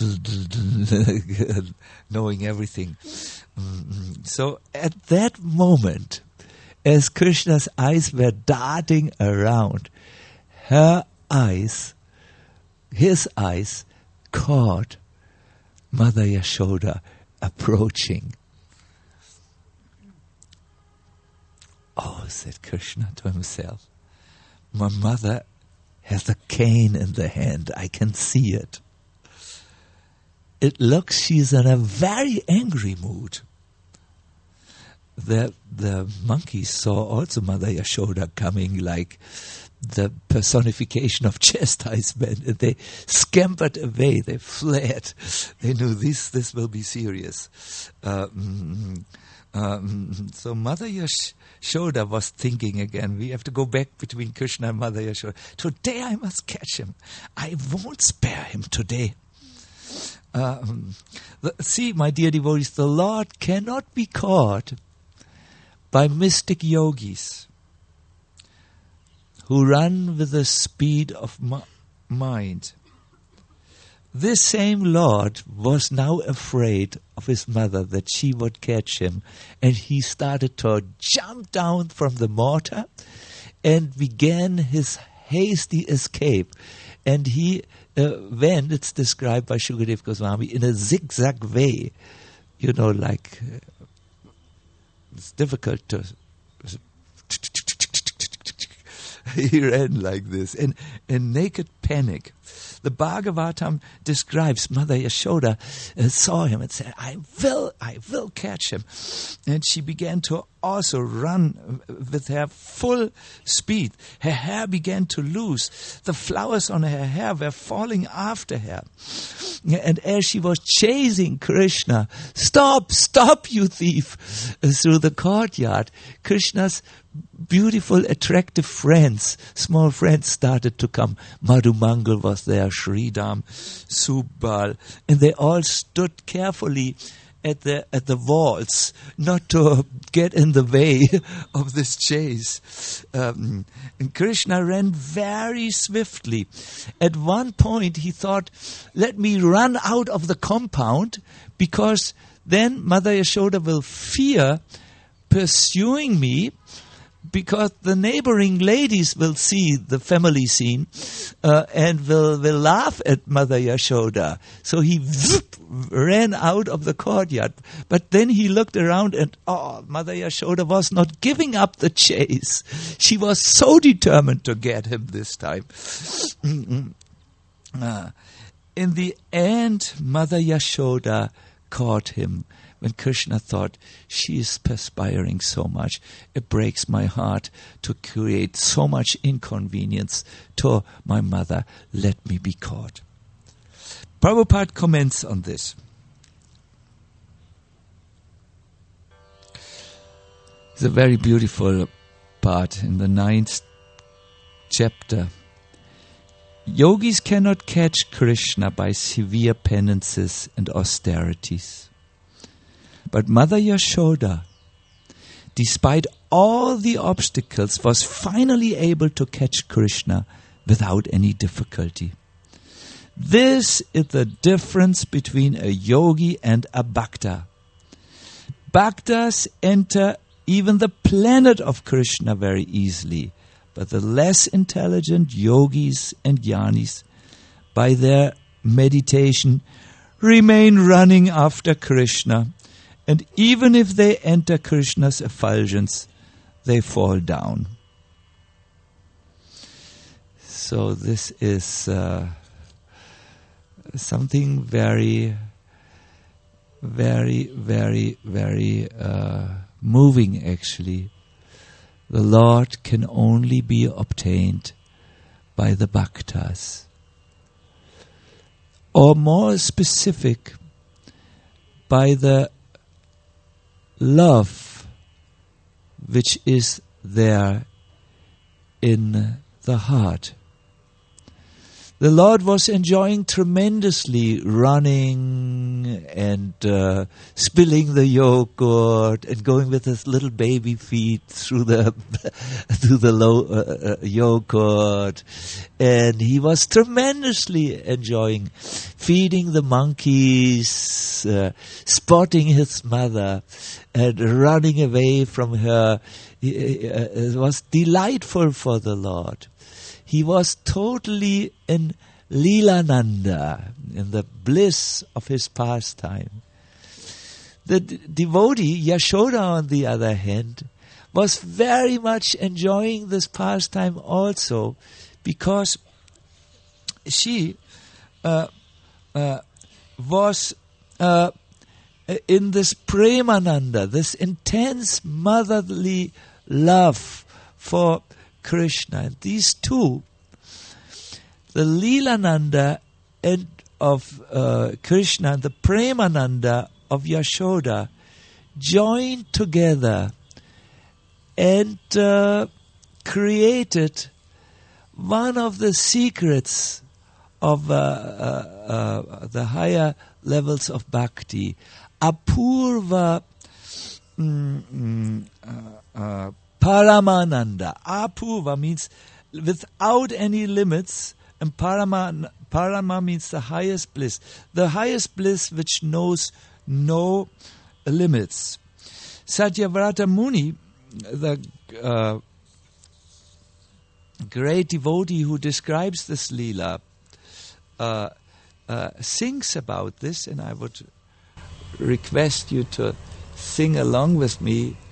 knowing everything. Mm-hmm. So at that moment, as Krishna's eyes were darting around, her eyes, his eyes, caught Mother Yashoda approaching. Oh, said Krishna to himself, my mother has a cane in the hand. I can see it. It looks she's in a very angry mood. The the monkeys saw also Mother Yashoda coming like the personification of chastisement, and they scampered away. They fled. They knew this this will be serious. Um, um, so Mother Yashoda was thinking again. We have to go back between Krishna and Mother Yashoda. Today I must catch him. I won't spare him today. Um, the, see, my dear devotees, the Lord cannot be caught by mystic yogis who run with the speed of mi- mind. This same Lord was now afraid of his mother that she would catch him, and he started to jump down from the mortar and began his hasty escape. And he uh, went, it's described by Shukadev Goswami, in a zigzag way, you know, like uh, it's difficult to. He ran like this, in, in naked panic. The Bhagavatam describes Mother Yashoda uh, saw him and said, I will, I will catch him. And she began to also run with her full speed. Her hair began to loose. The flowers on her hair were falling after her. And as she was chasing Krishna, stop, stop, you thief, uh, through the courtyard, Krishna's beautiful, attractive friends, small friends started to come. Madhu Mangal was there, Sridham, Subal, and they all stood carefully at the at the walls, not to get in the way of this chase. Um, and Krishna ran very swiftly. At one point he thought, let me run out of the compound, because then Mother Yashoda will fear pursuing me, because the neighboring ladies will see the family scene uh, and will, will laugh at Mother Yashoda. So he whoop, ran out of the courtyard. But then he looked around and, oh, Mother Yashoda was not giving up the chase. She was so determined to get him this time. uh, in the end, Mother Yashoda caught him. When Krishna thought, she is perspiring so much, it breaks my heart to create so much inconvenience to my mother. Let me be caught. Prabhupada comments on this. It's a very beautiful part in the ninth chapter. Yogis cannot catch Krishna by severe penances and austerities. But Mother Yashoda, despite all the obstacles, was finally able to catch Krishna without any difficulty. This is the difference between a yogi and a bhakta. Bhaktas enter even the planet of Krishna very easily, but the less intelligent yogis and jnanis, by their meditation, remain running after Krishna. And even if they enter Krishna's effulgence, they fall down. So this is uh, something very, very, very, very uh, moving, actually. The Lord can only be obtained by the bhaktas. Or more specific, by the love which is there in the heart. the Lord was enjoying tremendously running and uh, spilling the yogurt and going with his little baby feet through the through the low, uh, uh, yogurt, and he was tremendously enjoying feeding the monkeys, uh, spotting his mother, and running away from her. It was delightful for the Lord. He was totally in Leelananda, in the bliss of his pastime. The d- devotee, Yashoda, on the other hand, was very much enjoying this pastime also, because she uh, uh, was uh, in this Premananda, this intense motherly love for Krishna. And these two, the Leelananda and of uh, Krishna, the Premananda of Yashoda, joined together and uh, created one of the secrets of uh, uh, uh, the higher levels of bhakti. Apurva mm, mm, uh, uh, Paramananda. Apurva means without any limits, and Parama, Parama means the highest bliss. The highest bliss which knows no limits. Satyavrata Muni, the uh, great devotee who describes this Leela, uh, uh, sings about this, and I would request you to sing along with me